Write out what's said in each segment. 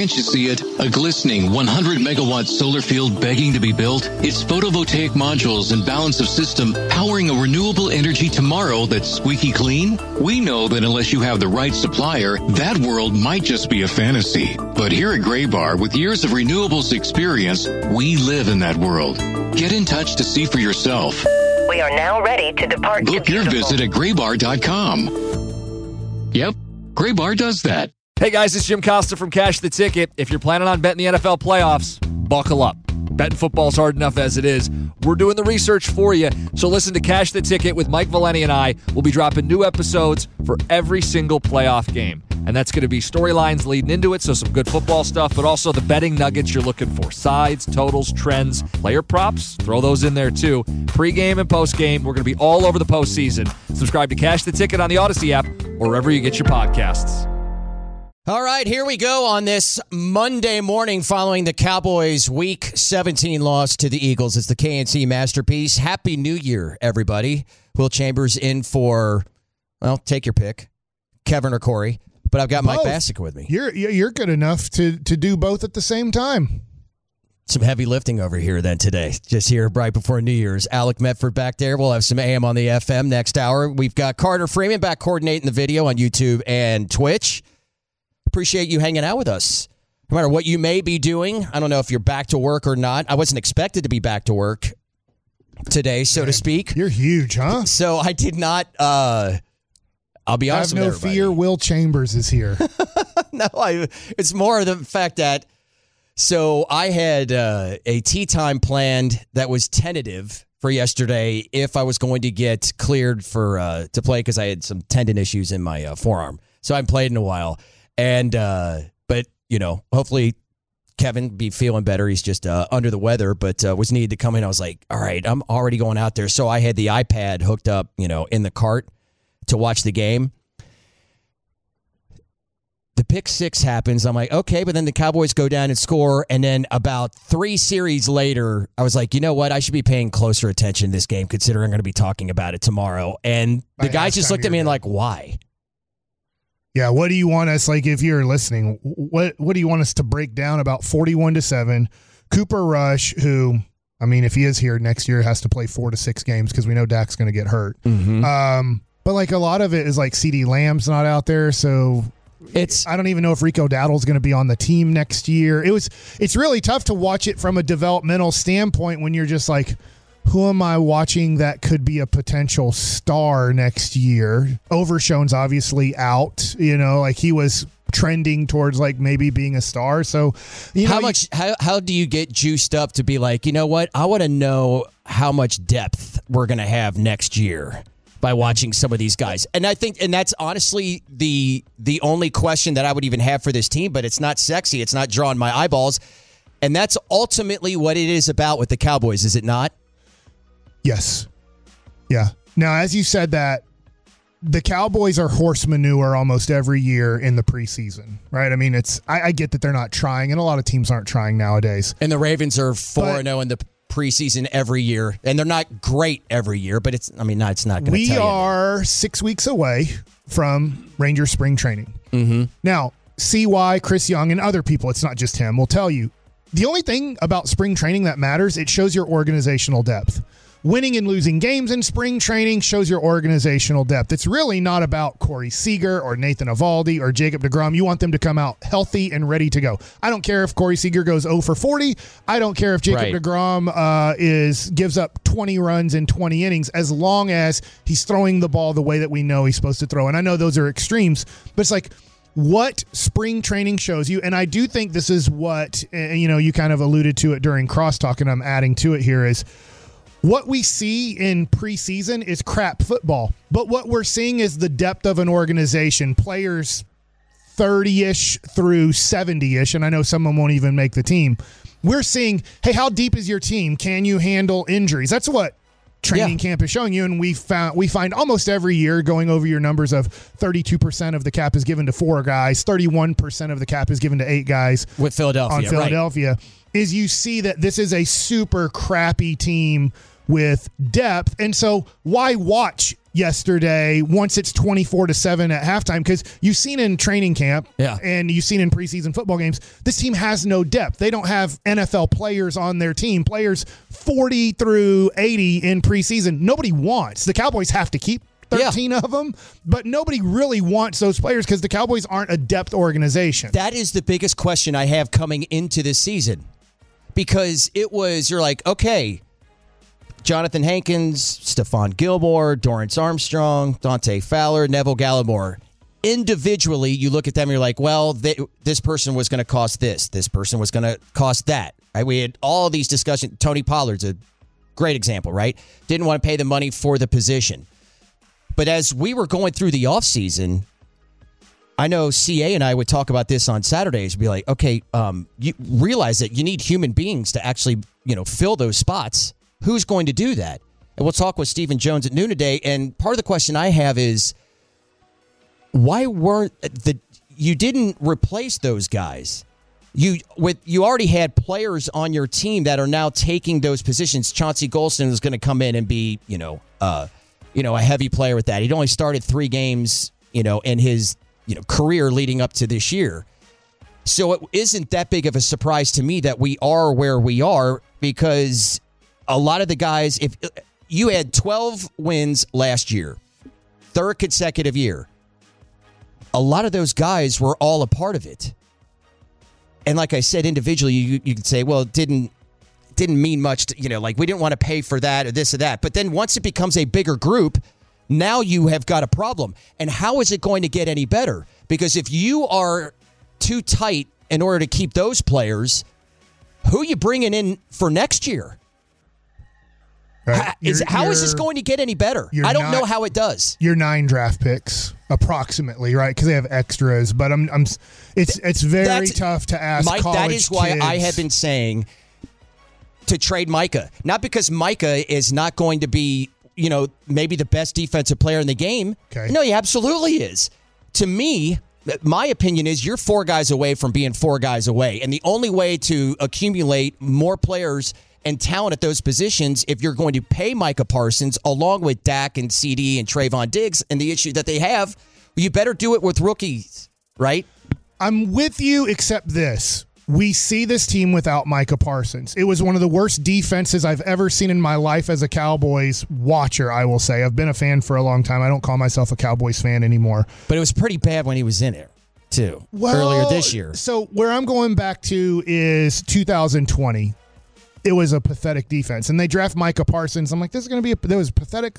Can't you see it? A glistening 100-megawatt solar field begging to be built? It's photovoltaic modules and balance of system powering a renewable energy tomorrow that's squeaky clean? We know that unless you have the right supplier, that world might just be a fantasy. But here at Graybar, with years of renewables experience, we live in that world. Get in touch to see for yourself. We are now ready to depart. Book your visit at graybar.com. Yep, Graybar does that. Hey guys, it's Jim Costa from Cash the Ticket. If you're planning on betting the NFL playoffs, buckle up. Betting football's hard enough as it is. We're doing the research for you. So listen to Cash the Ticket with Mike Valeni and I. We'll be dropping new episodes for every single playoff game. And that's going to be storylines leading into it, so some good football stuff, but also the betting nuggets you're looking for. Sides, totals, trends, player props, throw those in there too. Pre-game and post-game, we're going to be all over the postseason. Subscribe to Cash the Ticket on the Odyssey app or wherever you get your podcasts. All right, here we go on this Monday morning following the Cowboys' Week 17 loss to the Eagles. It's the KNC Masterpiece. Happy New Year, everybody. Will Chambers in for, well, take your pick, Kevin or Corey. But I've got Mike Bassick with me. You're good enough to do both at the same time. Some heavy lifting over here then today. Just here right before New Year's. Alec Medford back there. We'll have some AM on the FM next hour. We've got Carter Freeman back coordinating the video on YouTube and Twitch. Appreciate you hanging out with us. No matter what you may be doing, I don't know if you're back to work or not. I wasn't expected to be back to work today, so to speak. You're huge, huh? So I did not, I'll be honest with everybody. Have no fear, Will Chambers is here. No, it's more of the fact that, so I had a tee time planned that was tentative for yesterday if I was going to get cleared for to play because I had some tendon issues in my forearm. So I haven't played in a while. And, but, you know, hopefully Kevin be feeling better. He's just under the weather, but was needed to come in. I was like, all right, I'm already going out there. So I had the iPad hooked up, you know, in the cart to watch the game. The pick six happens. I'm like, okay, but then the Cowboys go down and score. And then about 3 series later, I was like, you know what? I should be paying closer attention to this game considering I'm going to be talking about it tomorrow. And the guys just looked at me and like, why? Yeah, what do you want us, like, if you're listening, what do you want us to break down about 41-7? Cooper Rush, who, I mean, if he is here next year, has to play 4 to 6 games because we know Dak's going to get hurt. Mm-hmm. But, like, a lot of it is, like, CeeDee Lamb's not out there, so I don't even know if Rico Dowdle's going to be on the team next year. It's really tough to watch it from a developmental standpoint when you're just like, who am I watching that could be a potential star next year? Overshone's obviously out, you know, like he was trending towards like maybe being a star. So, you know, how do you get juiced up to be like, you know what? I want to know how much depth we're going to have next year by watching some of these guys. And I think, and that's honestly the only question that I would even have for this team, but it's not sexy. It's not drawing my eyeballs. And that's ultimately what it is about with the Cowboys, is it not? Yes. Yeah. Now, as you said that, the Cowboys are horse manure almost every year in the preseason, right? I mean, I get that they're not trying, and a lot of teams aren't trying nowadays. And the Ravens are 4-0 in the preseason every year, and they're not great every year, but it's not going to tell you. We are 6 weeks away from Ranger spring training. Mm-hmm. Now, CY, Chris Young, and other people, it's not just him, will tell you, the only thing about spring training that matters, it shows your organizational depth. Winning and losing games in spring training shows your organizational depth. It's really not about Corey Seager or Nathan Eovaldi or Jacob deGrom. You want them to come out healthy and ready to go. I don't care if Corey Seager goes 0 for 40. I don't care if Jacob deGrom gives up 20 runs in 20 innings, as long as he's throwing the ball the way that we know he's supposed to throw. And I know those are extremes, but it's like what spring training shows you. And I do think this is what, you kind of alluded to it during crosstalk, and I'm adding to it here, is what we see in preseason is crap football, but what we're seeing is the depth of an organization, players 30-ish through 70-ish, and I know someone won't even make the team. We're seeing, hey, how deep is your team? Can you handle injuries? That's what training camp is showing you, and we find almost every year, going over your numbers, of 32% of the cap is given to 4 guys, 31% of the cap is given to 8 guys. With Philadelphia, on Philadelphia, is you see that this is a super crappy team with depth. And so why watch yesterday once it's 24-7 at halftime? Because you've seen in training camp and you've seen in preseason football games, this team has no depth. They don't have NFL players on their team, players 40 through 80 in preseason. Nobody wants. The Cowboys have to keep 13 of them, but nobody really wants those players because the Cowboys aren't a depth organization. That is the biggest question I have coming into this season, because you're like, okay, Jonathan Hankins, Stephon Gilmore, Dorrance Armstrong, Dante Fowler, Neville Gallimore. Individually, you look at them and you're like, well, this person was going to cost this. This person was going to cost that. Right? We had all these discussions. Tony Pollard's a great example, right? Didn't want to pay the money for the position. But as we were going through the offseason, I know CA and I would talk about this on Saturdays. Be like, okay, you realize that you need human beings to actually, fill those spots. Who's going to do that? And we'll talk with Stephen Jones at noon today. And part of the question I have is, why you didn't replace those guys? You already had players on your team that are now taking those positions. Chauncey Golston is going to come in and be, a heavy player with that. He'd only started 3 games, in his, career leading up to this year. So it isn't that big of a surprise to me that we are where we are, because a lot of the guys, if you had 12 wins last year, 3rd consecutive year, a lot of those guys were all a part of it. And like I said, individually, you could say, well, it didn't mean much to, like we didn't want to pay for that or this or that. But then once it becomes a bigger group, now you have got a problem. And how is it going to get any better? Because if you are too tight in order to keep those players, who are you bringing in for next year? Right. How is this going to get any better? I don't know how it does. Your 9 draft picks, approximately, right? Because they have extras, but it's very tough to ask Mike, college that is why kids. I have been saying to trade Micah. Not because Micah is not going to be, maybe the best defensive player in the game. Okay. No, he absolutely is. To me, my opinion is you're 4 guys away from being 4 guys away. And the only way to accumulate more players and talent at those positions, if you're going to pay Micah Parsons along with Dak and CD and Trayvon Diggs and the issue that they have, you better do it with rookies, right? I'm with you, except this. We see this team without Micah Parsons. It was one of the worst defenses I've ever seen in my life as a Cowboys watcher, I will say. I've been a fan for a long time. I don't call myself a Cowboys fan anymore. But it was pretty bad when he was in there, too, earlier this year. So where I'm going back to is 2020. It was a pathetic defense. And they draft Micah Parsons. I'm like, this is going to be that was pathetic.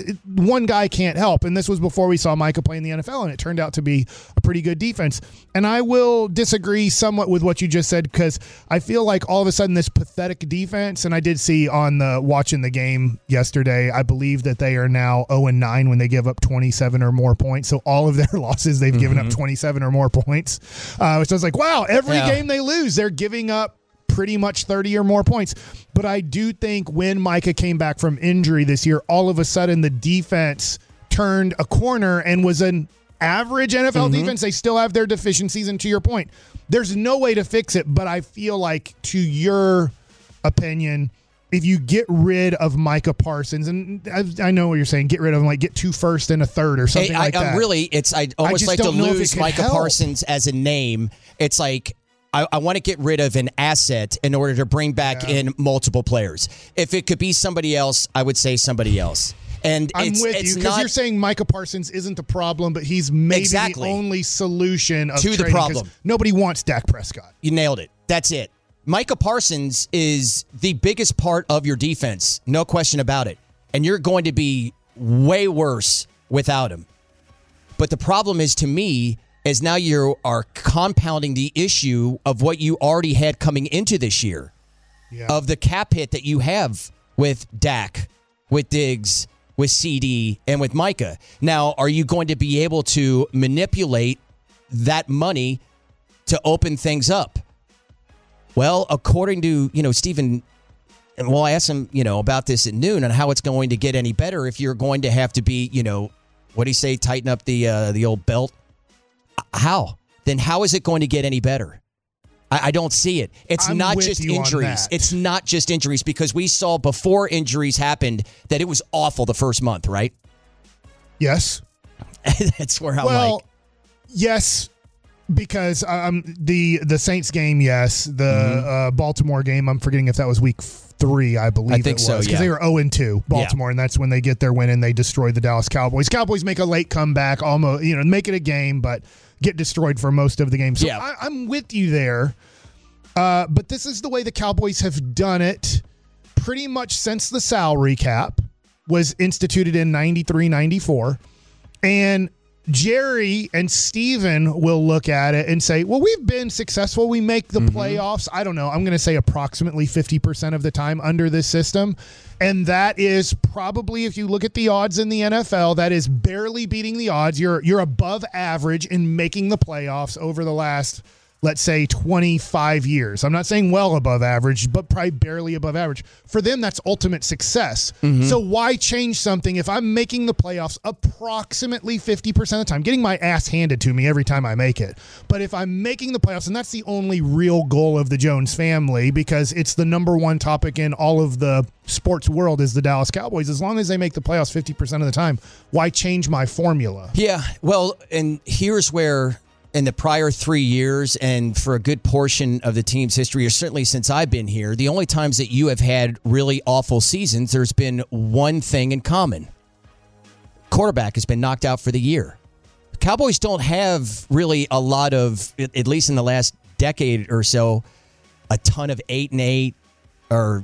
One guy can't help. And this was before we saw Micah play in the NFL, and it turned out to be a pretty good defense. And I will disagree somewhat with what you just said, because I feel like all of a sudden this pathetic defense, and I did see watching the game yesterday, I believe that they are now 0-9 when they give up 27 or more points. So all of their losses, they've given up 27 or more points. So I was like, wow, every game they lose, they're giving up pretty much 30 or more points. But I do think when Micah came back from injury this year, all of a sudden the defense turned a corner and was an average NFL defense. They still have their deficiencies, and to your point, there's no way to fix it. But I feel like, to your opinion, if you get rid of Micah Parsons, and I know what you're saying, get rid of him, like get 2 firsts and a third or something like that. I almost like to lose Micah Parsons as a name. It's like, I want to get rid of an asset in order to bring back in multiple players. If it could be somebody else, I would say somebody else. And I'm with you, because you're saying Micah Parsons isn't the problem, but he's maybe the only solution to the problem. Nobody wants Dak Prescott. You nailed it. That's it. Micah Parsons is the biggest part of your defense, no question about it. And you're going to be way worse without him. But the problem is, to me, is now you are compounding the issue of what you already had coming into this year, of the cap hit that you have with Dak, with Diggs, with CD, and with Micah. Now, are you going to be able to manipulate that money to open things up? Well, according to, Stephen, and we'll ask him, about this at noon and how it's going to get any better if you're going to have to be, what do you say, tighten up the old belt? How? Then how is it going to get any better? I don't see it. It's I'm not with just you on injuries. that. It's not just injuries because we saw before injuries happened that it was awful the first month, right? Yes. That's where I'm Well, yes, because the Saints game, yes. The Baltimore game, I'm forgetting if that was week 3, I believe I think it was. so, Because yeah. they were 0-2, Baltimore, and that's when they get their win and they destroy the Dallas Cowboys. Cowboys make a late comeback, almost, make it a game, but get destroyed for most of the game. So Yeah. I'm with you there. But this is the way the Cowboys have done it pretty much since the salary cap was instituted in 93-94. And Jerry and Steven will look at it and say, well, we've been successful. We make the playoffs. I don't know. I'm going to say approximately 50% of the time under this system. And that is probably, if you look at the odds in the NFL, that is barely beating the odds. You're above average in making the playoffs over the last, let's say, 25 years. I'm not saying well above average, but probably barely above average. For them, that's ultimate success. So why change something if I'm making the playoffs approximately 50% of the time, getting my ass handed to me every time I make it? But if I'm making the playoffs, and that's the only real goal of the Jones family, because it's the number one topic in all of the sports world is the Dallas Cowboys. As long as they make the playoffs 50% of the time, why change my formula? Yeah, well, and here's where in the prior 3 years and for a good portion of the team's history, or certainly since I've been here, the only times that you have had really awful seasons, there's been one thing in common. Quarterback has been knocked out for the year. Cowboys don't have really a lot of, at least in the last decade or so, a ton of 8-8 or,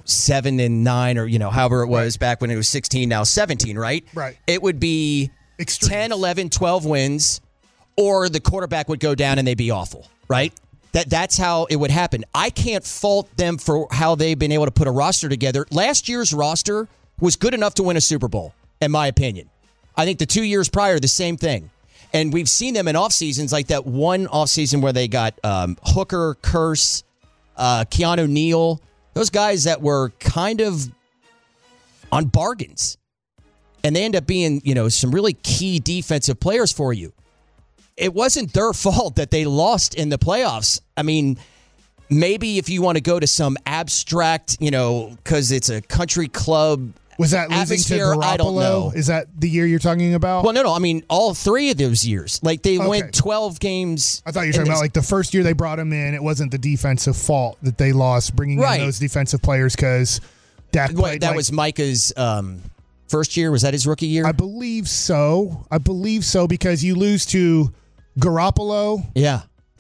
7-9 or, however it was back when it was 16, now 17, right? Right. It would be Extremes. 10, 11, 12 wins, or the quarterback would go down and they'd be awful, right? That's how it would happen. I can't fault them for how they've been able to put a roster together. Last year's roster was good enough to win a Super Bowl, in my opinion. I think the 2 years prior, the same thing. And we've seen them in off seasons, like that one off season where they got Hooker, Curse, Keanu Neal, those guys that were kind of on bargains. And they end up being, some really key defensive players for you. It wasn't their fault that they lost in the playoffs. I mean, maybe if you want to go to some abstract, because it's a country club. Was that losing to atmosphere, I don't know. Garoppolo? Is that the year you're talking about? Well, no. I mean, all 3 of those years. Like, they went 12 games. I thought you were talking about, like, the first year they brought him in, it wasn't the defensive fault that they lost, bringing in those defensive players because Dak played. That was Micah's first year. Was that his rookie year? I believe so. Because you lose to Garoppolo. Yeah.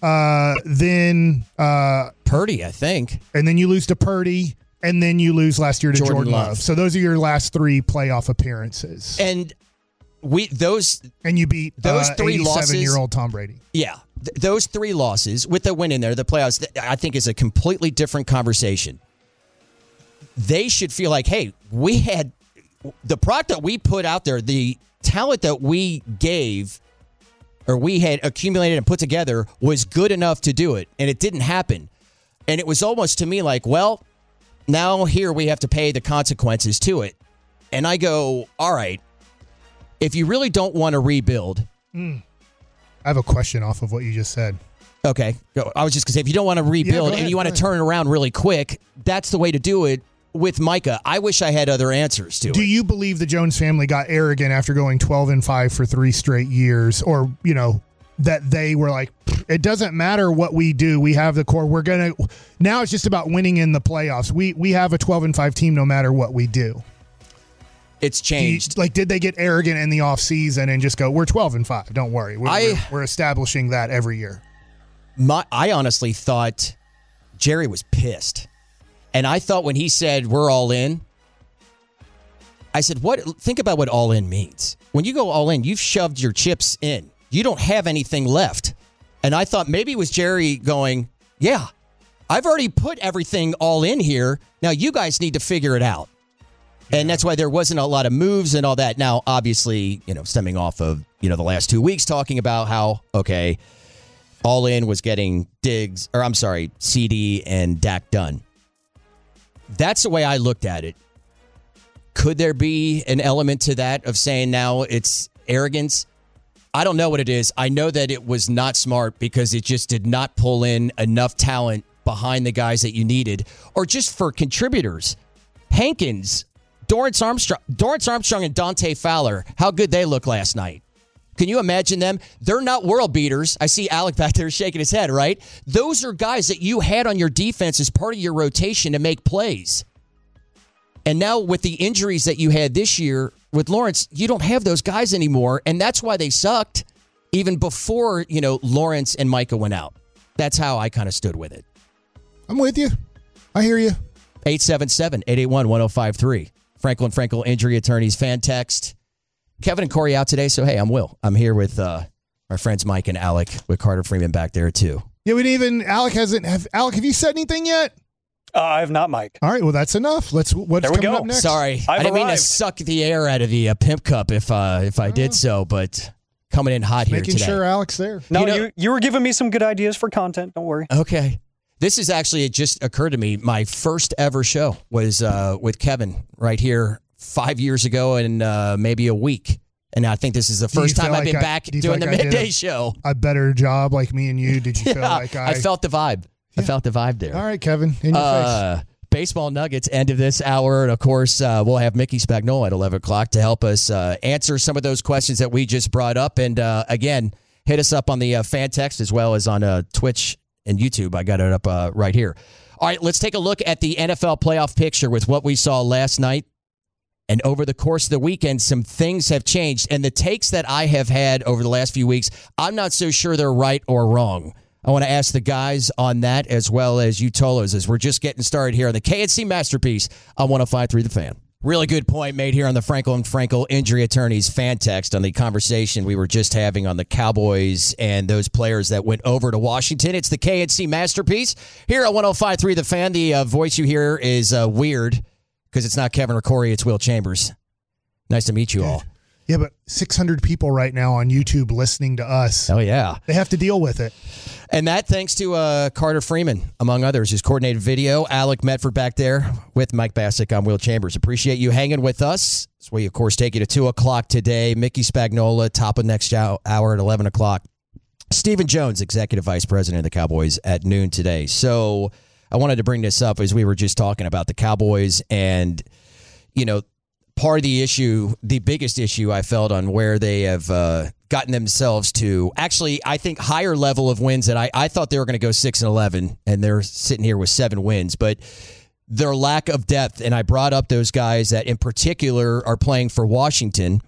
Then Purdy, I think. And then you lose to Purdy. And then you lose last year to Jordan Love. So those are your last 3 playoff appearances. And you beat those 3 losses. 87-year-old Tom Brady. Yeah. Those 3 losses with the win in there, the playoffs, I think is a completely different conversation. They should feel like, hey, we had the product that we put out there, the talent that we gave or we had accumulated and put together was good enough to do it. And it didn't happen. And it was almost to me like, well, now here we have to pay the consequences to it. And I go, all right, if you really don't want to rebuild. I have a question off of what you just said. Okay. I was just going to say, if you don't want to rebuild and you want to turn it around really quick, that's the way to do it with Micah. I wish I had other answers to it. Do you believe the Jones family got arrogant after going 12-5 for 3 straight years? Or, that they were like, it doesn't matter what we do. We have the core. Now it's just about winning in the playoffs. We have a 12-5 team no matter what we do. It's changed. Did they get arrogant in the offseason and just go, we're 12-5. Don't worry. We're establishing that every year. I honestly thought Jerry was pissed. And I thought when he said, we're all in, I said, think about what all in means. When you go all in, you've shoved your chips in. You don't have anything left. And I thought maybe it was Jerry going, yeah, I've already put everything all in here. Now you guys need to figure it out. Yeah. And that's why there wasn't a lot of moves and all that. Now, obviously, stemming off of, the last 2 weeks talking about how, okay, all in was getting CD and Dak done. That's the way I looked at it. Could there be an element to that of saying now it's arrogance? I don't know what it is. I know that it was not smart because it just did not pull in enough talent behind the guys that you needed, or just for contributors. Hankins, Dorrance Armstrong and Dante Fowler, how good they look last night. Can you imagine them? They're not world beaters. I see Alec back there shaking his head, right? Those are guys that you had on your defense as part of your rotation to make plays. And now with the injuries that you had this year with Lawrence, you don't have those guys anymore. And that's why they sucked even before, Lawrence and Micah went out. That's how I kind of stood with it. I'm with you. I hear you. 877-881-1053. Franklin Frankel Injury Attorneys fan text. Kevin and Corey out today, so hey, I'm Will. I'm here with our friends Mike and Alec, with Carter Freeman back there too. Yeah, we didn't even. Alec, have you said anything yet? I have not, Mike. All right, well that's enough. What's coming up next? Sorry, I didn't mean to suck the air out of the pimp cup if I did so, but coming in hot here today. Making sure Alec's there. No, you were giving me some good ideas for content. Don't worry. Okay. This is actually, it just occurred to me, my first ever show was with Kevin right here 5 years ago and maybe a week. And I think this is the first time I've been back doing the midday show. A better job like me and you? Did you feel like I felt the vibe. Yeah. I felt the vibe there. All right, Kevin, in your face. Baseball Nuggets, end of this hour. And, of course, we'll have Mickey Spagnola at 11 o'clock to help us answer some of those questions that we just brought up. And, again, hit us up on the fan text as well as on Twitch and YouTube. I got it up right here. All right, let's take a look at the NFL playoff picture with what we saw last night. And over the course of the weekend, some things have changed. And the takes that I have had over the last few weeks, I'm not so sure they're right or wrong. I want to ask the guys on that as well as you Tolos as we're just getting started here on the KNC Masterpiece on 105.3 The Fan. Really good point made here on the Franklin Frankel Injury Attorneys fan text on the conversation we were just having on the Cowboys and those players that went over to Washington. It's the KNC Masterpiece here on 105.3 The Fan. The voice you hear is weird because it's not Kevin or Corey, it's Will Chambers. Nice to meet you all. Yeah, but 600 people right now on YouTube listening to us. Oh, yeah. They have to deal with it. And that thanks to Carter Freeman, among others, who's coordinated video. Alec Medford back there with Mike Bassick. I'm Will Chambers. Appreciate you hanging with us. So we, of course, take you to 2 o'clock today. Mickey Spagnola, top of next hour at 11 o'clock. Stephen Jones, Executive Vice President of the Cowboys, at noon today. So I wanted to bring this up as we were just talking about the Cowboys and, part of the issue, the biggest issue I felt on where they have gotten themselves to, actually, I think higher level of wins that I thought they were going to go 6-11, and they're sitting here with 7 wins, but their lack of depth, and I brought up those guys that in particular are playing for Washington,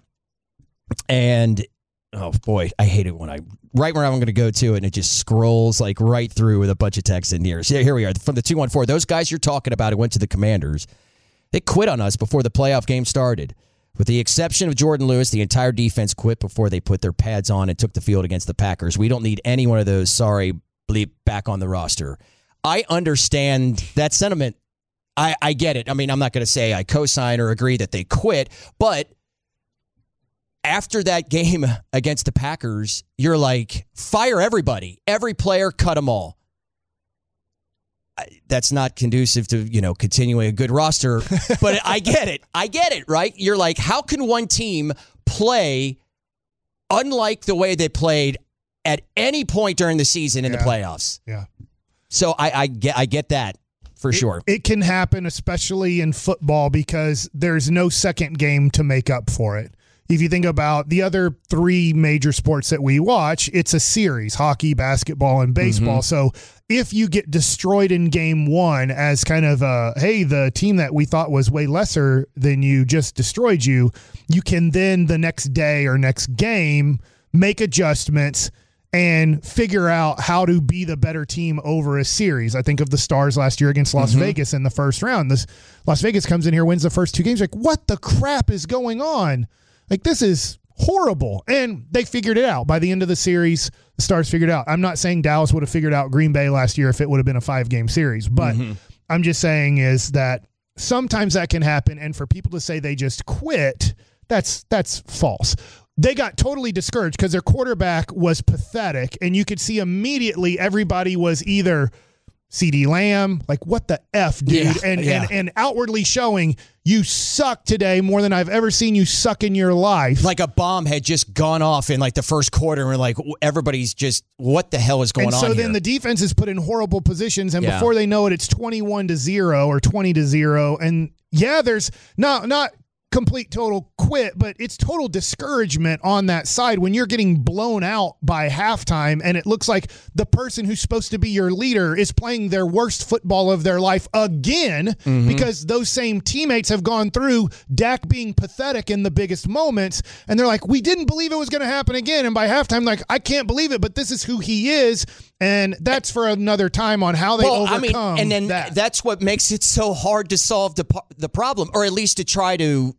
and oh boy, I hate it when right where I'm going to go to it, and it just scrolls like right through with a bunch of text in here. So here we are from the 214. Those guys you're talking about who went to the Commanders, they quit on us before the playoff game started. With the exception of Jordan Lewis, the entire defense quit before they put their pads on and took the field against the Packers. We don't need any one of those sorry bleep back on the roster. I understand that sentiment. I get it. I mean, I'm not going to say I co-sign or agree that they quit, but after that game against the Packers, you're like, fire everybody. Every player, cut them all. That's not conducive to, continuing a good roster, but I get it, right? You're like, how can one team play unlike the way they played at any point during the season in the playoffs? Yeah. So I get that for sure. It can happen, especially in football, because there's no second game to make up for it. If you think about the other 3 major sports that we watch, it's a series: hockey, basketball, and baseball. Mm-hmm. So if you get destroyed in game 1 as kind of hey, the team that we thought was way lesser than you just destroyed you, you can then the next day or next game make adjustments and figure out how to be the better team over a series. I think of the Stars last year against Las Vegas in the first round. Las Vegas comes in here, wins the first 2 games. Like, what the crap is going on? Like, this is horrible. And they figured it out. By the end of the series, the Stars figured it out. I'm not saying Dallas would have figured out Green Bay last year if it would have been a 5-game series. But I'm just saying is that sometimes that can happen. And for people to say they just quit, that's false. They got totally discouraged because their quarterback was pathetic. And you could see immediately everybody was either CeeDee Lamb. Like, what the F, dude? Yeah, And outwardly showing you suck today more than I've ever seen you suck in your life. Like a bomb had just gone off in like the first quarter, and we're like, everybody's just, what the hell is going on And so here? then the defense is put in horrible positions, and Yeah. before they know it, it's 21-0 or 20-0. And yeah, there's not complete total quit, but it's total discouragement on that side when you're getting blown out by halftime, and it looks like the person who's supposed to be your leader is playing their worst football of their life again, because those same teammates have gone through Dak being pathetic in the biggest moments, and they're like, we didn't believe it was going to happen again. And by halftime, like, I can't believe it, but this is who he is. And that's for another time on how they overcome and then that. That's what makes it so hard to solve the problem, or at least to try to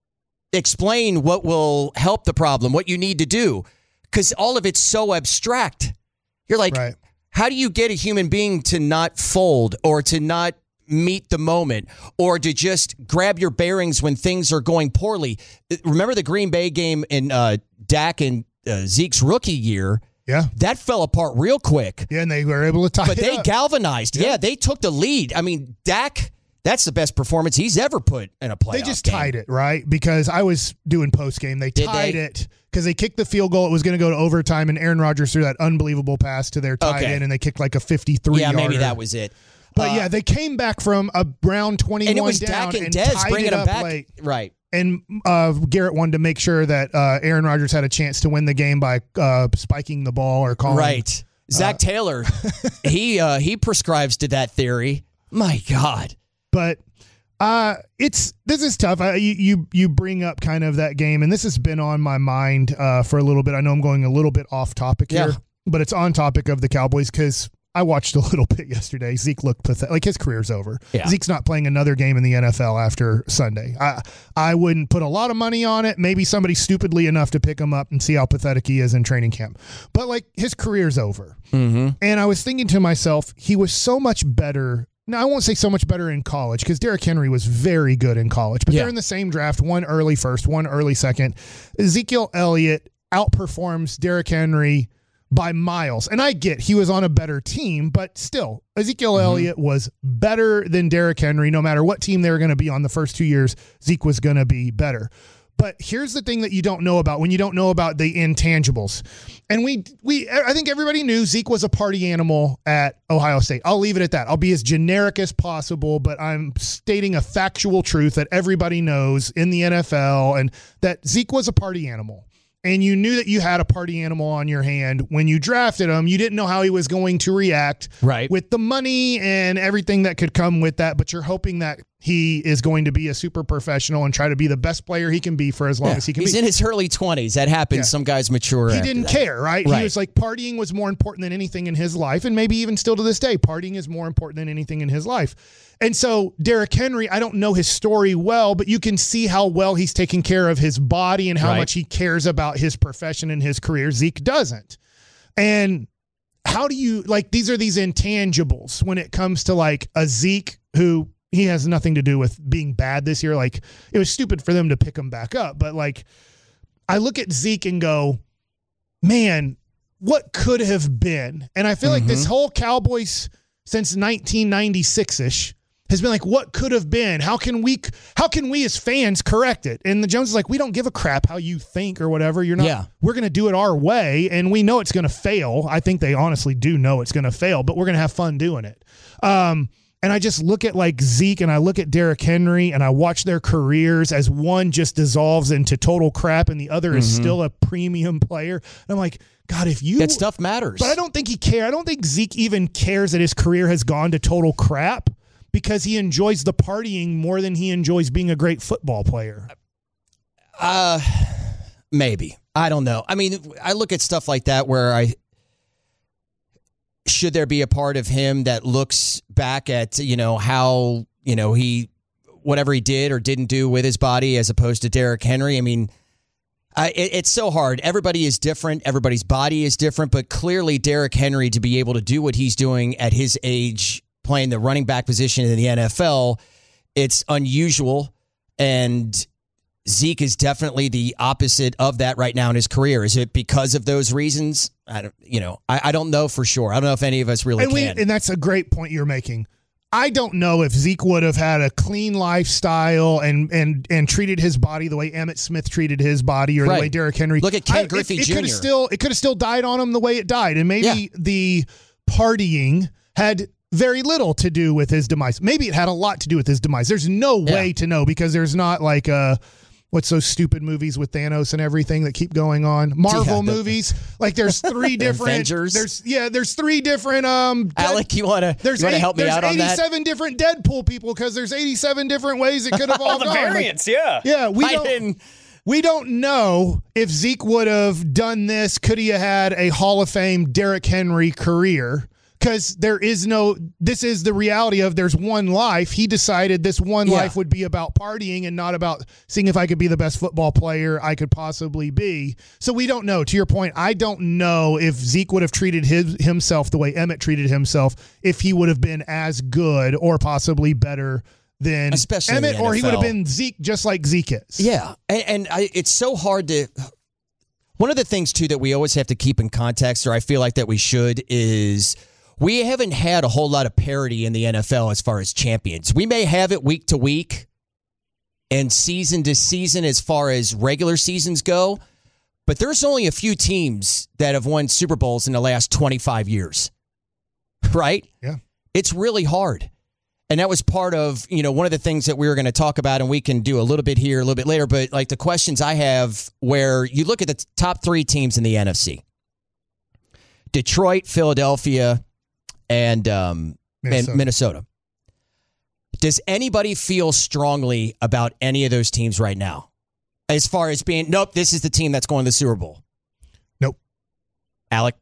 explain what will help the problem, what you need to do, because all of it's so abstract. You're like, Right. how do you get a human being to not fold or to not meet the moment or to just grab your bearings when things are going poorly? Remember the Green Bay game in Dak and Zeke's rookie year? Yeah. That fell apart real quick. Yeah, and they were able to tie But it they up. galvanized. Yeah, they took the lead. I mean, Dak, that's the best performance he's ever put in a playoff They just game. tied it, right? Because I was doing post game. They Did tied they? it because they kicked the field goal. It was going to go to overtime, and Aaron Rodgers threw that unbelievable pass to their tight Okay. end, and they kicked like a 53-yarder. Yeah, maybe that was it. But yeah, they came back from a round 21 And it was down Dak and and Dez tied bringing it them up back. late. Right. And Garrett wanted to make sure that Aaron Rodgers had a chance to win the game by spiking the ball or calling. Right. Zach Taylor, he prescribes to that theory. My God. But this is tough. You bring up kind of that game, and this has been on my mind for a little bit. I know I'm going a little bit off topic here, but it's on topic of the Cowboys because I watched a little bit yesterday. Zeke looked pathetic. Like, his career's over. Yeah. Zeke's not playing another game in the NFL after Sunday. I wouldn't put a lot of money on it. Maybe somebody stupidly enough to pick him up and see how pathetic he is in training camp. But, like, his career's over. Mm-hmm. And I was thinking to myself, he was so much better. Now, I won't say so much better in college because Derrick Henry was very good in college. But they're in the same draft, one early first, one early second. Ezekiel Elliott outperforms Derrick Henry by miles. And I get he was on a better team, but still, Ezekiel Elliott was better than Derrick Henry. No matter what team they were going to be on the first 2 years, Zeke was going to be better. But here's the thing that you don't know about when you don't know about the intangibles. And I think everybody knew Zeke was a party animal at Ohio State. I'll leave it at that. I'll be as generic as possible, but I'm stating a factual truth that everybody knows in the NFL, and that Zeke was a party animal. And you knew that you had a party animal on your hand when you drafted him. You didn't know how he was going to react with the money and everything that could come with that, but you're hoping that he is going to be a super professional and try to be the best player he can be for as long as he can He's be. in his early 20s. That happens. Yeah. Some guys mature. He after didn't that. care, right? Right. He was like, partying was more important than anything in his life, and maybe even still to this day, partying is more important than anything in his life. And so Derrick Henry, I don't know his story well, but you can see how well he's taking care of his body and how much he cares about his profession and his career. Zeke doesn't. And how do you, like, these are these intangibles when it comes to like a Zeke who he has nothing to do with being bad this year. Like, it was stupid for them to pick him back up. But like, I look at Zeke and go, man, what could have been? And I feel like this whole Cowboys since 1996-ish has been like, what could have been? How can we as fans correct it? And the Jones is like, we don't give a crap how you think or whatever. You're not, we're going to do it our way. And we know it's going to fail. I think they honestly do know it's going to fail, but we're going to have fun doing it. And I just look at like Zeke and I look at Derrick Henry and I watch their careers as one just dissolves into total crap and the other is still a premium player. And I'm like, God, that stuff matters. But I don't think he cares. I don't think Zeke even cares that his career has gone to total crap because he enjoys the partying more than he enjoys being a great football player. Maybe. I don't know. I mean, I look at stuff like that where should there be a part of him that looks back at, how, whatever he did or didn't do with his body as opposed to Derrick Henry? I mean, it's so hard. Everybody is different. Everybody's body is different. But clearly, Derrick Henry, to be able to do what he's doing at his age, playing the running back position in the NFL, it's unusual. And Zeke is definitely the opposite of that right now in his career. Is it because of those reasons? I don't know for sure. I don't know if any of us really can. And that's a great point you're making. I don't know if Zeke would have had a clean lifestyle and treated his body the way Emmitt Smith treated his body or the way Derrick Henry. Look at Ken Griffey Jr. It could have still died on him the way it died. And maybe the partying had very little to do with his demise. Maybe it had a lot to do with his demise. There's no way to know because there's not like what's those stupid movies with Thanos and everything that keep going on? Marvel movies. Like there's three different Avengers. There's three different Alec, you wanna help me out on that? There's 87 different Deadpool people because there's 87 different ways it could have all the gone. variants, Yeah, we don't know if Zeke would have done this. Could he have had a Hall of Fame Derrick Henry career? Because this is the reality of there's one life. He decided this one life would be about partying and not about seeing if I could be the best football player I could possibly be. So we don't know. To your point, I don't know if Zeke would have treated himself the way Emmitt treated himself, if he would have been as good or possibly better than especially Emmitt, or he would have been Zeke just like Zeke is. Yeah, and it's so hard to... One of the things, too, that we always have to keep in context, or I feel like that we should, is... We haven't had a whole lot of parity in the NFL as far as champions. We may have it week to week and season to season as far as regular seasons go, but there's only a few teams that have won Super Bowls in the last 25 years, right? Yeah. It's really hard. And that was part of, one of the things that we were going to talk about, and we can do a little bit here, a little bit later, but like the questions I have where you look at the top three teams in the NFC. Detroit, Philadelphia, and Minnesota. Does anybody feel strongly about any of those teams right now? As far as being, nope, this is the team that's going to the Super Bowl. Nope. Alec?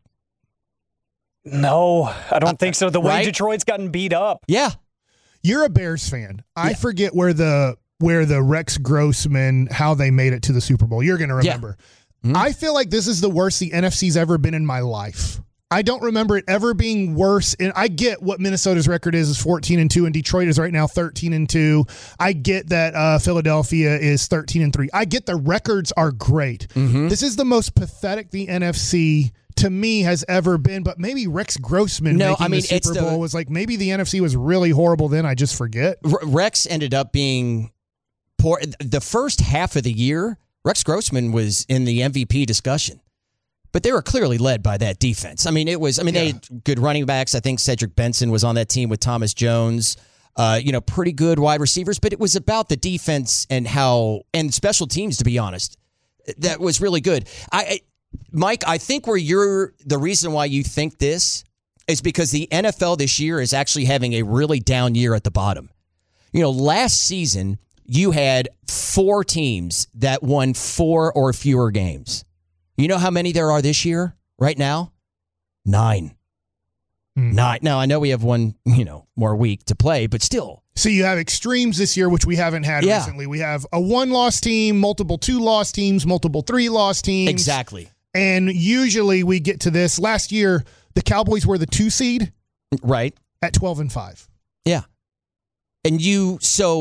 No, I don't think so. The way right? Detroit's gotten beat up. Yeah. You're a Bears fan. I forget where the Rex Grossman, how they made it to the Super Bowl. You're going to remember. Yeah. I feel like this is the worst the NFC's ever been in my life. I don't remember it ever being worse. And I get what Minnesota's record is 14-2, and Detroit is right now 13-2. I get that Philadelphia is 13-3. I get the records are great. Mm-hmm. This is the most pathetic the NFC to me has ever been. But maybe Rex Grossman making the Super Bowl was like, maybe the NFC was really horrible then. I just forget. Rex ended up being poor. The first half of the year, Rex Grossman was in the MVP discussion. But they were clearly led by that defense. They had good running backs. I think Cedric Benson was on that team with Thomas Jones. Pretty good wide receivers. But it was about the defense and special teams, to be honest. That was really good. Mike, I think the reason why you think this is because the NFL this year is actually having a really down year at the bottom. Last season, you had 4 teams that won 4 or fewer games. You know how many there are this year, right now? 9. 9. Now, I know we have one, more week to play, but still. So you have extremes this year, which we haven't had recently. We have a 1-loss team, multiple 2-loss teams, multiple 3-loss teams. Exactly. And usually we get to this. Last year, the Cowboys were the 2 seed. Right. At 12-5. Yeah. And you're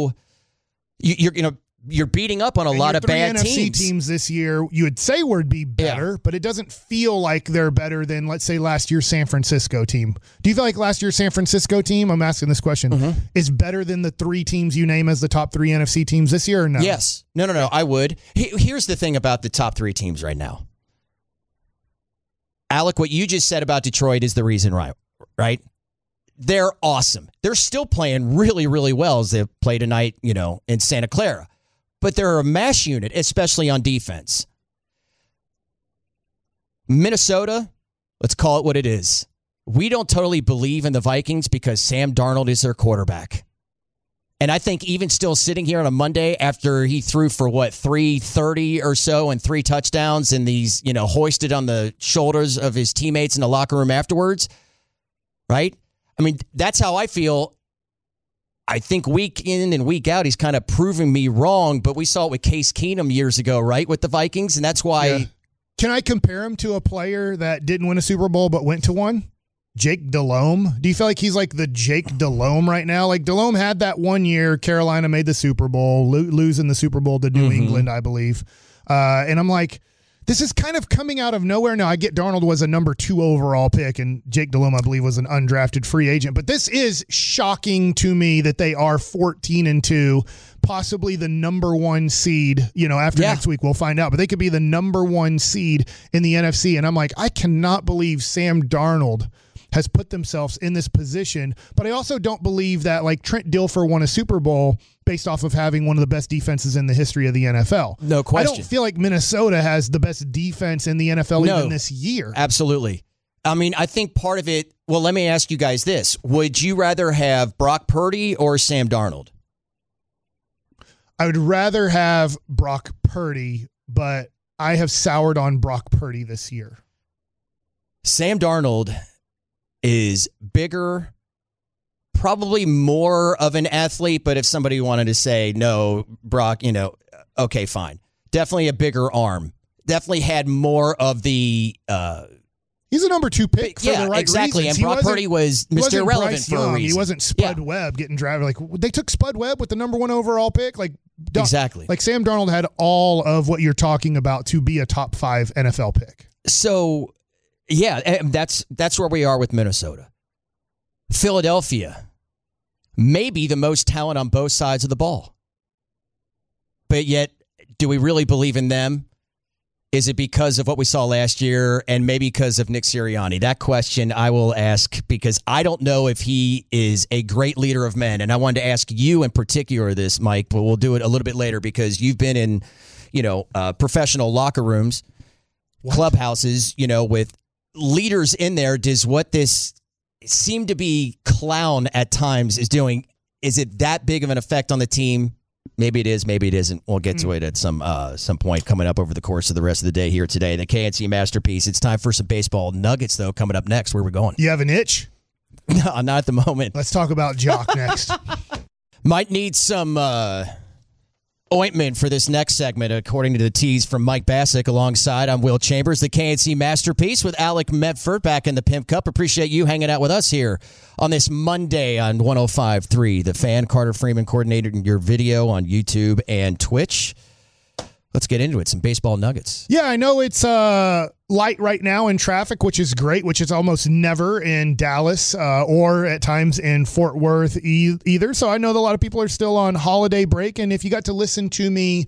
beating up on a lot of bad NFC teams this year. You would say would be better, but it doesn't feel like they're better than, let's say, last year's San Francisco team. Do you feel like last year's San Francisco team, I'm asking this question, is better than the 3 teams you name as the top 3 NFC teams this year or no? Yes. No, I would. Here's the thing about the top 3 teams right now. Alec, what you just said about Detroit is the reason, right? They're awesome. They're still playing really, really well as they play tonight, in Santa Clara. But they're a mash unit, especially on defense. Minnesota, let's call it what it is. We don't totally believe in the Vikings because Sam Darnold is their quarterback. And I think even still sitting here on a Monday after he threw for 330 or so and 3 touchdowns and these, hoisted on the shoulders of his teammates in the locker room afterwards, right? That's how I feel. I think week in and week out, he's kind of proving me wrong, but we saw it with Case Keenum years ago, right, with the Vikings, and that's why... Yeah. Can I compare him to a player that didn't win a Super Bowl but went to one? Jake Delhomme? Do you feel like he's like the Jake Delhomme right now? Like Delhomme had that 1 year, Carolina made the Super Bowl, losing the Super Bowl to New England, I believe. And I'm like, this is kind of coming out of nowhere. Now, I get Darnold was a number 2 overall pick, and Jake Delhomme, I believe, was an undrafted free agent. But this is shocking to me that they are 14-2, possibly the number 1 seed. After next week, we'll find out. But they could be the number 1 seed in the NFC. And I'm like, I cannot believe Sam Darnold has put themselves in this position. But I also don't believe that like Trent Dilfer won a Super Bowl based off of having one of the best defenses in the history of the NFL. No question. I don't feel like Minnesota has the best defense in the NFL even this year. Absolutely. I mean, I think part of it, well, let me ask you guys this. Would you rather have Brock Purdy or Sam Darnold? I would rather have Brock Purdy, but I have soured on Brock Purdy this year. Sam Darnold is bigger, probably more of an athlete, but if somebody wanted to say, no, Brock, okay, fine. Definitely a bigger arm. Definitely had more of the... He's a number 2 pick for the right exactly. reasons. And Brock Purdy was Mr. Irrelevant for a reason. He wasn't Spud Webb getting drafted. Like they took Spud Webb with the number 1 overall pick. Like exactly. Like Sam Darnold had all of what you're talking about to be a top 5 NFL pick. So, yeah, that's where we are with Minnesota. Philadelphia, maybe the most talent on both sides of the ball. But yet, do we really believe in them? Is it because of what we saw last year and maybe because of Nick Sirianni? That question I will ask because I don't know if he is a great leader of men. And I wanted to ask you in particular this, Mike, but we'll do it a little bit later because you've been in, professional locker rooms, clubhouses, with leaders in there. Does what this seem to be clown at times is doing, is it that big of an effect on the team? Maybe it is, maybe it isn't. We'll get to it at some point coming up over the course of the rest of the day here today. The KNC Masterpiece. It's time for some baseball nuggets, though, coming up next. Where we're going? You have an itch? No, not at the moment. Let's talk about Jock next. Might need some ointment for this next segment, according to the tease from Mike Bassick. Alongside, I'm Will Chambers, the KNC Masterpiece with Alec Medford back in the Pimp Cup. Appreciate you hanging out with us here on this Monday on 105.3. The Fan, Carter Freeman, coordinating your video on YouTube and Twitch. Let's get into it. Some baseball nuggets. Yeah, I know it's light right now in traffic, which is great, which is almost never in Dallas or at times in Fort Worth either. So I know that a lot of people are still on holiday break. And if you got to listen to me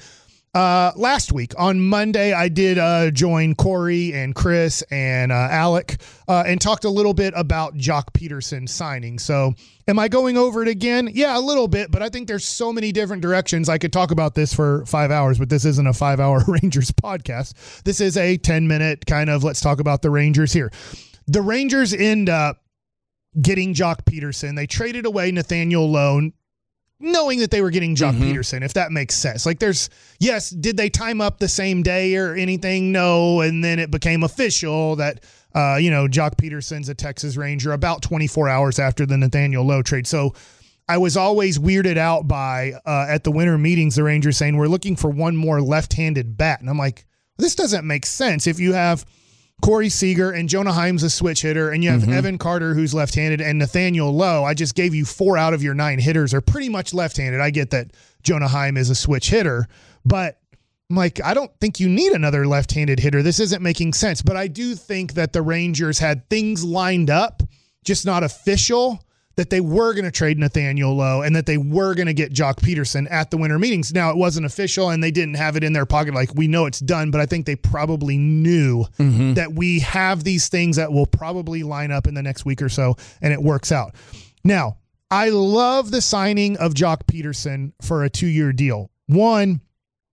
last week on Monday, I did join Corey and Chris and Alec and talked a little bit about Jock Peterson signing. So am I going over it again? Yeah, a little bit, but I think there's so many different directions. I could talk about this for 5 hours, but this isn't a 5-hour Rangers podcast. This is a 10-minute kind of let's talk about the Rangers here. The Rangers end up getting Jock Peterson. They traded away Nathaniel Lowe, knowing that they were getting Jock Peterson, if that makes sense. Like did they time up the same day or anything? No. And then it became official that, Jock Peterson's a Texas Ranger about 24 hours after the Nathaniel Lowe trade. So I was always weirded out by, at the winter meetings, the Rangers saying, we're looking for one more left-handed bat. And I'm like, this doesn't make sense. If you have Corey Seager and Jonah Heim's a switch hitter, and you have Evan Carter, who's left-handed, and Nathaniel Lowe, I just gave you 4 out of your 9 hitters are pretty much left-handed. I get that Jonah Heim is a switch hitter, but I'm like, I don't think you need another left-handed hitter. This isn't making sense. But I do think that the Rangers had things lined up, just not official, that they were going to trade Nathaniel Lowe and that they were going to get Jock Peterson at the winter meetings. Now, it wasn't official and they didn't have it in their pocket like we know it's done, but I think they probably knew that we have these things that will probably line up in the next week or so, and it works out. Now, I love the signing of Jock Peterson for a 2-year deal. One,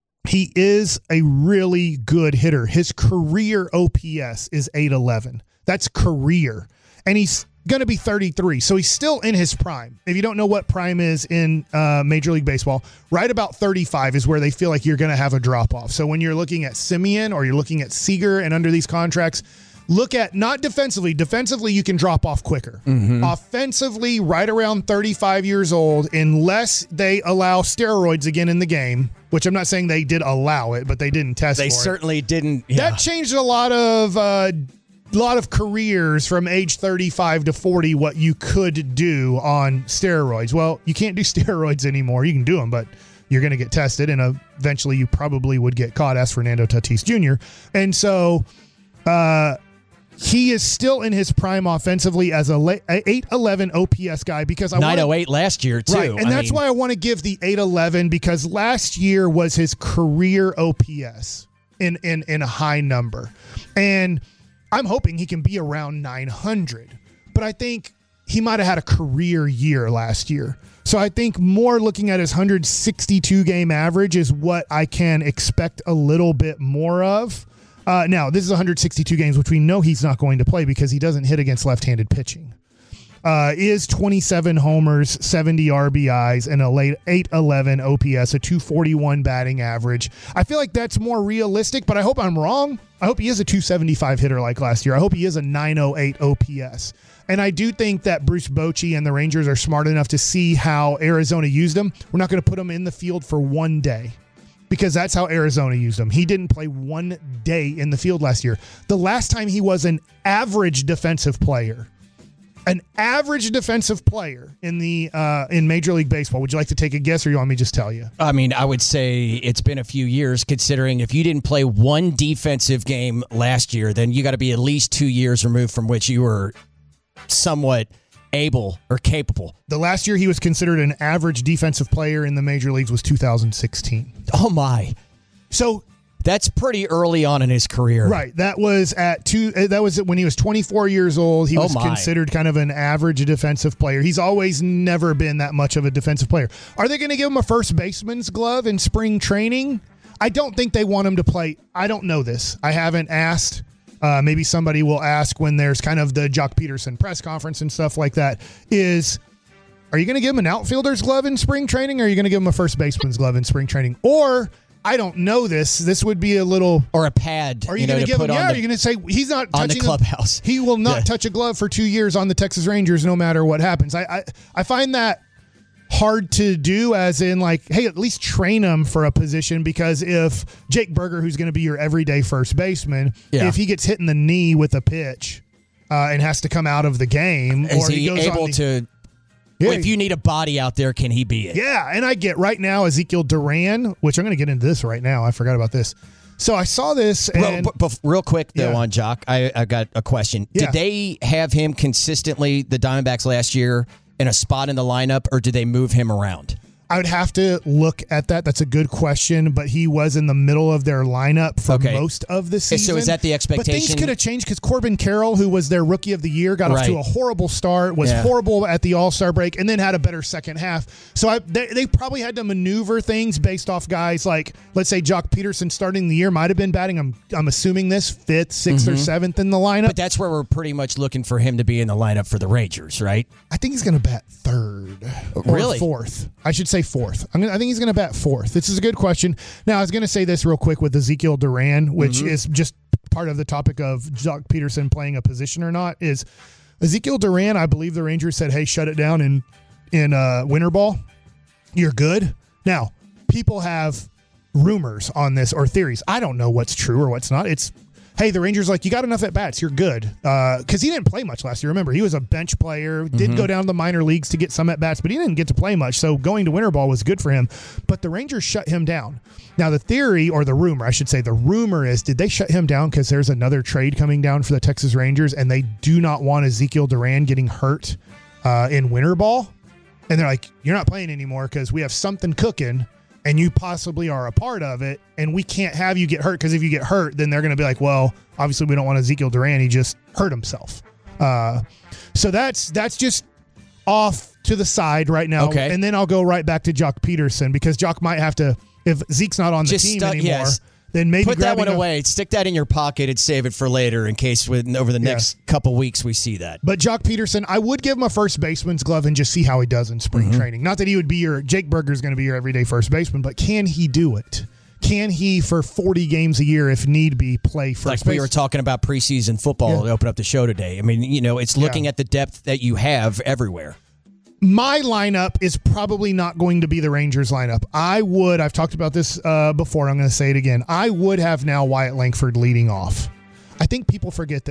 he is a really good hitter. His career OPS is 811. That's career. And he's going to be 33, so he's still in his prime. If you don't know what prime is in Major League Baseball, right about 35 is where they feel like you're going to have a drop-off. So when you're looking at Simeon or you're looking at Seager and under these contracts, look at not defensively. Defensively, you can drop off quicker. Offensively, right around 35 years old, unless they allow steroids again in the game, which I'm not saying they did allow it, but they didn't test for it. They certainly didn't. That changed a lot of lot of careers from age 35 to 40 what you could do on steroids. Well, you can't do steroids anymore. You can do them, but you're going to get tested, and eventually you probably would get caught. Ask Fernando Tatis Jr. And so he is still in his prime offensively as a 811 OPS guy because 908 last year too. Right, and that's why I want to give the 811 because last year was his career OPS in a high number, and I'm hoping he can be around 900. But I think he might have had a career year last year. So I think more looking at his 162 game average is what I can expect a little bit more of. Now, this is 162 games, which we know he's not going to play because he doesn't hit against left-handed pitching. Is 27 homers, 70 RBIs, and a late 811 OPS, a 241 batting average. I feel like that's more realistic, but I hope I'm wrong. I hope he is a 275 hitter like last year. I hope he is a 908 OPS. And I do think that Bruce Bochy and the Rangers are smart enough to see how Arizona used him. We're not going to put him in the field for one day, because that's how Arizona used him. He didn't play one day in the field last year. The last time he was an average defensive player in Major League Baseball. Would you like to take a guess, or you want me to just tell you? I mean, I would say it's been a few years, considering if you didn't play one defensive game last year, then you got to be at least 2 years removed from which you were somewhat able or capable. The last year he was considered an average defensive player in the major leagues was 2016. Oh my. So that's pretty early on in his career. Right. That was when he was 24 years old. He was considered kind of an average defensive player. He's always never been that much of a defensive player. Are they going to give him a first baseman's glove in spring training? I don't think they want him to play. I don't know this. I haven't asked. Maybe somebody will ask when there's kind of the Jock Peterson press conference and stuff like that. Are you going to give him an outfielder's glove in spring training, or are you going to give him a first baseman's glove in spring training? Or, I don't know this. This would be a little... Or a pad. Are you going to give him... Are you going to say he's not touching... On the clubhouse. He will not touch a glove for 2 years on the Texas Rangers no matter what happens. I find that hard to do, as in like, hey, at least train him for a position, because if Jake Burger, who's going to be your everyday first baseman, if he gets hit in the knee with a pitch and has to come out of the game, is he able to... Yeah. If you need a body out there, can he be it? Yeah, and I get right now Ezekiel Duran, which I'm going to get into this right now. I forgot about this. So I saw this. And real quick, though, on Jock, I got a question. Yeah. Did they have him consistently, the Diamondbacks last year, in a spot in the lineup, or did they move him around? I would have to look at that. That's a good question, but he was in the middle of their lineup for most of the season. So is that the expectation? But things could have changed because Corbin Carroll, who was their Rookie of the Year, got off to a horrible start, was horrible at the All-Star break, and then had a better second half. So they probably had to maneuver things based off guys like, let's say, Jock Peterson starting the year might have been batting, I'm assuming this, 5th, 6th, or 7th in the lineup. But that's where we're pretty much looking for him to be in the lineup for the Rangers, right? I think he's going to bat 3rd or 4th. I should say 4th. I think he's going to bat 4th. This is a good question. Now, I was going to say this real quick with Ezekiel Duran, which is just part of the topic of Jock Peterson playing a position or not, is Ezekiel Duran, I believe the Rangers said, hey, shut it down in winter ball. You're good. Now, people have rumors on this or theories. I don't know what's true or what's not. It's, hey, the Rangers you got enough at-bats. You're good. Because he didn't play much last year. Remember, he was a bench player, did go down to the minor leagues to get some at-bats, but he didn't get to play much, so going to winter ball was good for him. But the Rangers shut him down. Now, the theory, or the rumor, I should say, the rumor is, did they shut him down because there's another trade coming down for the Texas Rangers, and they do not want Ezekiel Duran getting hurt in winter ball? And they're like, you're not playing anymore because we have something cooking, and you possibly are a part of it, and we can't have you get hurt, because if you get hurt, then they're going to be like, well, obviously we don't want Ezekiel Duran. He just hurt himself. So that's just off to the side right now. Okay. And then I'll go right back to Jock Peterson, because Jock might have to, if Zeke's not on the team anymore, then maybe put that one away. Stick that in your pocket and save it for later in case over the next couple weeks we see that. But Jock Peterson, I would give him a first baseman's glove and just see how he does in spring training. Not that he would be Jake Burger's going to be your everyday first baseman, but can he do it? Can he, for 40 games a year, if need be, play first base? We were talking about preseason football to open up the show today. I mean, it's looking at the depth that you have everywhere. My lineup is probably not going to be the Rangers lineup. I've talked about this before, I'm going to say it again. I would have now Wyatt Langford leading off. I think people forget this.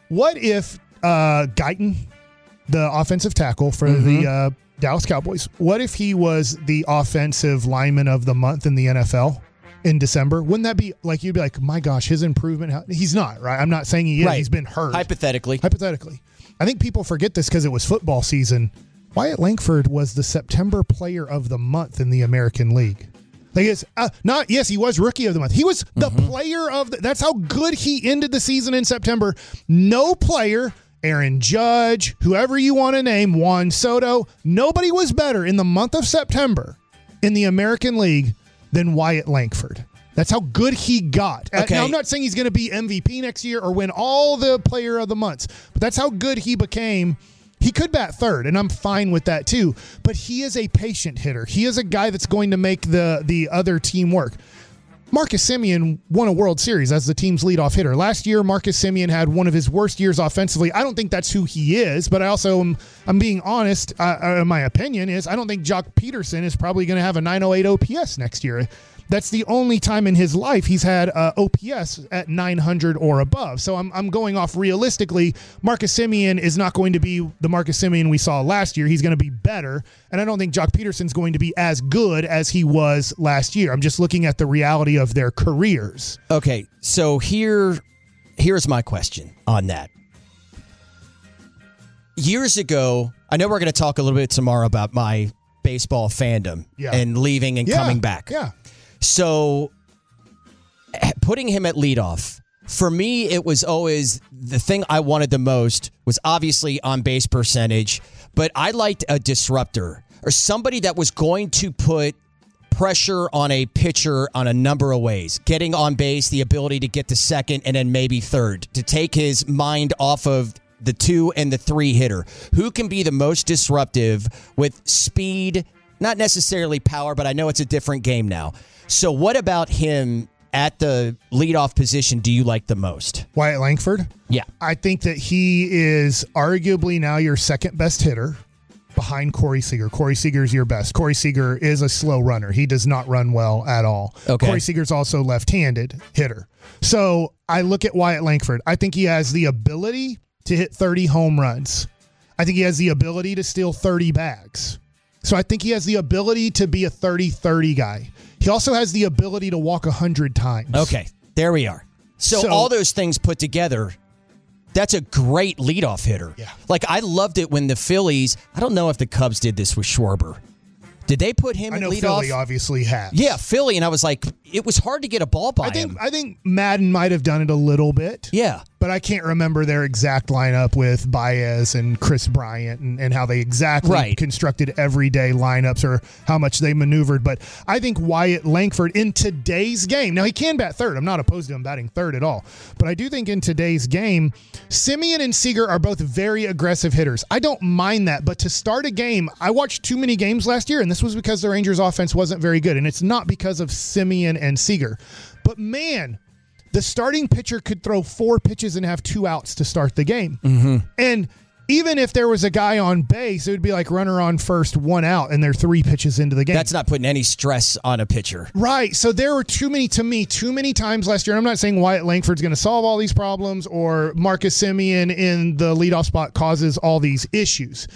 What if Guyton, the offensive tackle for the Dallas Cowboys, what if he was the offensive lineman of the month in the NFL in December? Wouldn't that be like, you'd be like, my gosh, his improvement? He's not, right? I'm not saying he is. Right. He's been hurt. Hypothetically. I think people forget this because it was football season. Wyatt Langford was the September player of the month in the American League. Like he was rookie of the month. He was the player of that's how good he ended the season in September. No player, Aaron Judge, whoever you want to name, Juan Soto, nobody was better in the month of September in the American League than Wyatt Langford. That's how good he got. Okay. Now, I'm not saying he's going to be MVP next year or win all the player of the months, but that's how good he became. He could bat third, and I'm fine with that too. But he is a patient hitter. He is a guy that's going to make the other team work. Marcus Semien won a World Series as the team's leadoff hitter. Last year, Marcus Semien had one of his worst years offensively. I don't think that's who he is, but I also I'm being honest. My opinion is I don't think Jock Peterson is probably going to have a 908 OPS next year. That's the only time in his life he's had OPS at 900 or above. So I'm going off realistically. Marcus Semien is not going to be the Marcus Semien we saw last year. He's going to be better. And I don't think Jock Peterson's going to be as good as he was last year. I'm just looking at the reality of their careers. Okay, so here's my question on that. Years ago, I know we're going to talk a little bit tomorrow about my baseball fandom and leaving and coming back. Yeah. So putting him at leadoff, for me, it was always the thing I wanted the most was obviously on base percentage, but I liked a disruptor or somebody that was going to put pressure on a pitcher on a number of ways. Getting on base, the ability to get to second and then maybe third, to take his mind off of the 2 and the 3 hitter. Who can be the most disruptive with speed, not necessarily power, but I know it's a different game now. So what about him at the leadoff position do you like the most? Wyatt Langford? Yeah. I think that he is arguably now your second best hitter behind Corey Seager. Corey Seager is your best. Corey Seager is a slow runner. He does not run well at all. Okay. Corey Seager's also left-handed hitter. So I look at Wyatt Langford. I think he has the ability to hit 30 home runs. I think he has the ability to steal 30 bags. So I think he has the ability to be a 30-30 guy. He also has the ability to walk 100 times. Okay, there we are. So all those things put together, that's a great leadoff hitter. Yeah. Like, I loved it when the Phillies, I don't know if the Cubs did this with Schwarber. Did they put him in leadoff? I know Philly obviously has. Yeah, Philly, and I was like, it was hard to get a ball by him. I think Madden might have done it a little bit. Yeah. But I can't remember their exact lineup with Baez and Chris Bryant and how they exactly constructed everyday lineups or how much they maneuvered. But I think Wyatt Langford in today's game, now he can bat third. I'm not opposed to him batting third at all. But I do think in today's game, Semien and Seager are both very aggressive hitters. I don't mind that. But to start a game, I watched too many games last year, and this was because the Rangers offense wasn't very good. And it's not because of Semien and Seager. But man, the starting pitcher could throw 4 pitches and have 2 outs to start the game. Mm-hmm. And even if there was a guy on base, it would be like runner on first, 1 out, and they're 3 pitches into the game. That's not putting any stress on a pitcher. Right. So there were too many times last year. I'm not saying Wyatt Langford's going to solve all these problems or Marcus Semien in the leadoff spot causes all these issues.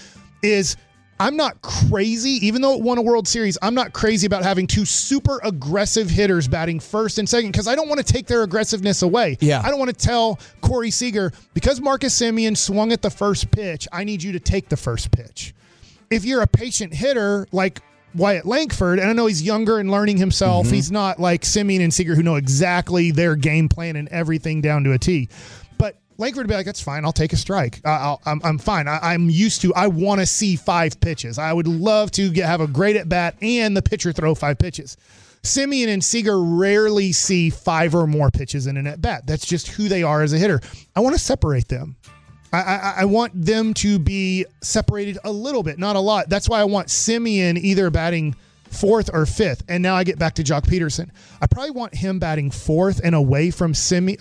I'm not crazy, even though it won a World Series, I'm not crazy about having 2 super aggressive hitters batting first and second because I don't want to take their aggressiveness away. Yeah. I don't want to tell Corey Seager, because Marcus Semien swung at the first pitch, I need you to take the first pitch. If you're a patient hitter like Wyatt Langford, and I know he's younger and learning himself, he's not like Semien and Seager who know exactly their game plan and everything down to a T. Langford would be like, that's fine. I'll take a strike. I'm fine. I'm used to. I want to see 5 pitches. I would love to have a great at bat and the pitcher throw 5 pitches. Semien and Seager rarely see 5 or more pitches in an at bat. That's just who they are as a hitter. I want to separate them. I want them to be separated a little bit, not a lot. That's why I want Semien either batting 4th or 5th. And now I get back to Jock Peterson. I probably want him batting 4th and away from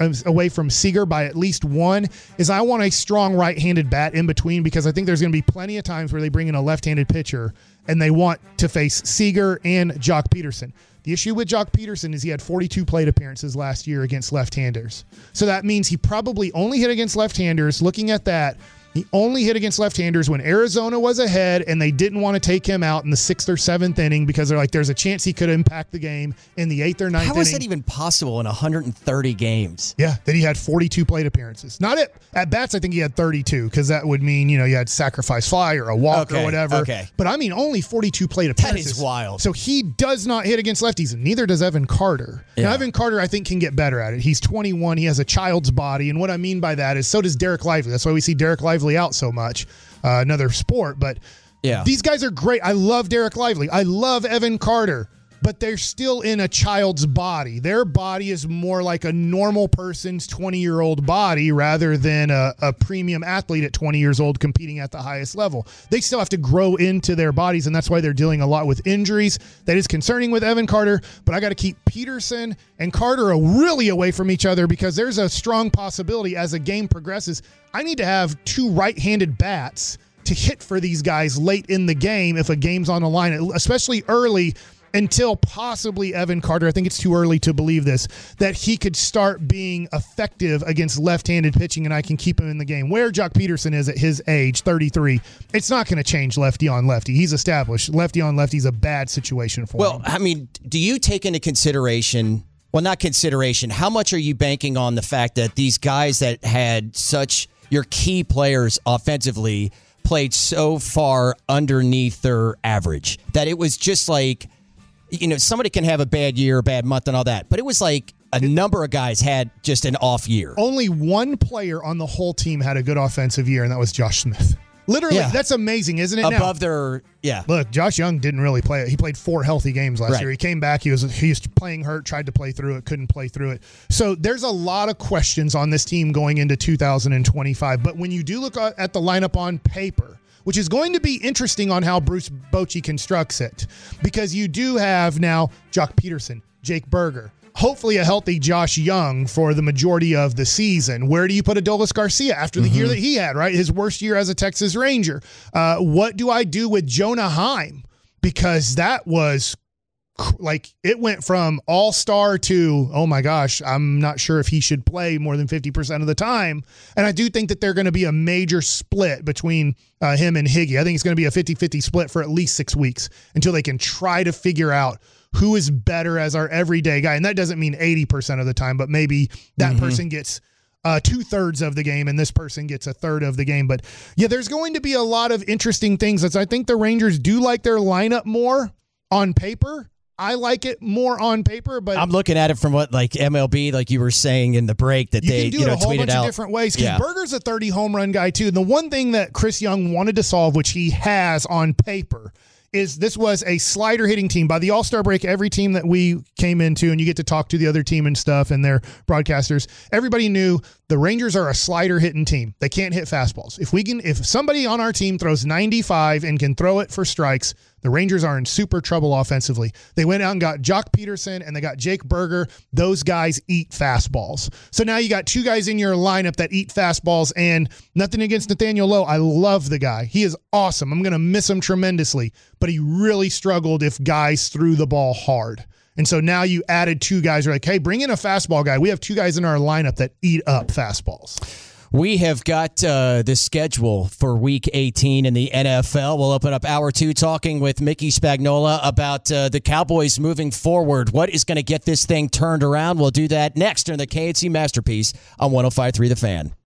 Seager by at least 1, is I want a strong right-handed bat in between, because I think there's going to be plenty of times where they bring in a left-handed pitcher and they want to face Seager and Jock Peterson. The issue with Jock Peterson is he had 42 plate appearances last year against left-handers. So that means he probably only hit against left-handers. Looking at that, he only hit against left-handers when Arizona was ahead and they didn't want to take him out in the 6th or 7th inning because they're like, there's a chance he could impact the game in the 8th or 9th inning. How is that even possible in 130 games? Yeah, that he had 42 plate appearances. Not at bats, I think he had 32, because that would mean, you had sacrifice fly or a walk or whatever. Okay. But I mean, only 42 plate appearances. That is wild. So he does not hit against lefties, and neither does Evan Carter. Yeah. Now, Evan Carter, I think, can get better at it. He's 21. He has a child's body. And what I mean by that is so does Derek Lively. That's why we see Derek Lively out so much. Another sport. But these guys are great. I love Derek Lively. I love Evan Carter. But they're still in a child's body. Their body is more like a normal person's 20-year-old body rather than a premium athlete at 20 years old competing at the highest level. They still have to grow into their bodies, and that's why they're dealing a lot with injuries. That is concerning with Evan Carter, but I got to keep Peterson and Carter really away from each other, because there's a strong possibility as the game progresses, I need to have 2 right-handed bats to hit for these guys late in the game if a game's on the line, especially early, until possibly Evan Carter, I think it's too early to believe this, that he could start being effective against left-handed pitching and I can keep him in the game. Where Jock Peterson is at his age, 33, it's not going to change lefty on lefty. He's established. Lefty on lefty is a bad situation for him. Well, I mean, do you take into consideration, well, not consideration, how much are you banking on the fact that these guys that had such, your key players offensively, played so far underneath their average that it was just like, somebody can have a bad year, a bad month and all that, but it was like a number of guys had just an off year. Only one player on the whole team had a good offensive year, and that was Josh Smith. Literally, that's amazing, isn't it? Above Look, Josh Young didn't really play it. He played 4 healthy games last year. He came back. He was playing hurt, tried to play through it, couldn't play through it. So there's a lot of questions on this team going into 2025. But when you do look at the lineup on paper, which is going to be interesting on how Bruce Bochy constructs it, because you do have now Jock Peterson, Jake Burger, hopefully a healthy Josh Young for the majority of the season. Where do you put Adolis Garcia after the year that he had, right? His worst year as a Texas Ranger. What do I do with Jonah Heim? Because that was like, it went from all-star to, oh my gosh, I'm not sure if he should play more than 50% of the time. And I do think that they're going to be a major split between him and Higgy. I think it's going to be a 50-50 split for at least 6 weeks until they can try to figure out who is better as our everyday guy. And that doesn't mean 80% of the time, but maybe that person gets 2/3 of the game and this person gets 1/3 of the game. But yeah, there's going to be a lot of interesting things. I think the Rangers do like their lineup more on paper. I like it more on paper, but I'm looking at it from what, like, MLB, like you were saying in the break, that they can do it a whole tweeted bunch out of different ways. Because Burger's a 30 home run guy too. And the one thing that Chris Young wanted to solve, which he has on paper, is this was a slider hitting team. By the All-Star break, every team that we came into, and you get to talk to the other team and stuff and their broadcasters, everybody knew the Rangers are a slider hitting team. They can't hit fastballs. If somebody on our team throws 95 and can throw it for strikes, the Rangers are in super trouble offensively. They went out and got Jock Peterson and they got Jake Burger. Those guys eat fastballs. So now you got 2 guys in your lineup that eat fastballs, and nothing against Nathaniel Lowe. I love the guy. He is awesome. I'm going to miss him tremendously, but he really struggled if guys threw the ball hard. And so now you added 2 guys. You're like, hey, bring in a fastball guy. We have 2 guys in our lineup that eat up fastballs. We have got the schedule for Week 18 in the NFL. We'll open up Hour 2 talking with Mickey Spagnola about the Cowboys moving forward. What is going to get this thing turned around? We'll do that next during the KNC Masterpiece on 105.3 The Fan.